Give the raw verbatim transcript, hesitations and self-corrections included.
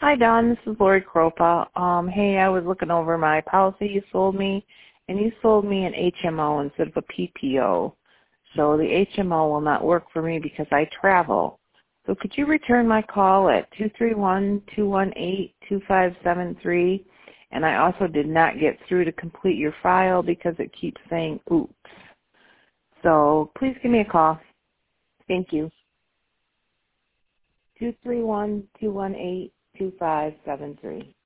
Hi, Don. This is Lori Kropa. Um, hey, I was looking over my policy you sold me, and you sold me an H M O instead of a P P O. So the H M O will not work for me because I travel. So could you return my call at two three one, two one eight, two five seven three? And I also did not get through to complete your file because it keeps saying oops. So please give me a call. Thank you. two three one, two one eight, two five seven three.